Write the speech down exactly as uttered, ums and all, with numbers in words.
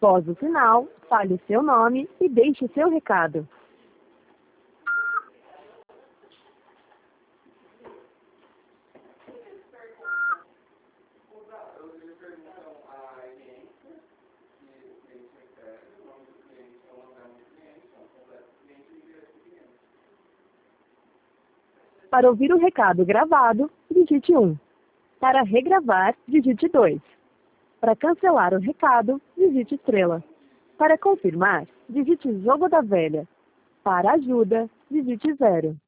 Após o sinal, fale o seu nome e deixe seu recado. Para ouvir o recado gravado, digite um. Para regravar, digite dois. Para cancelar o recado, digite estrela. Para confirmar, digite jogo da velha. Para ajuda, digite zero.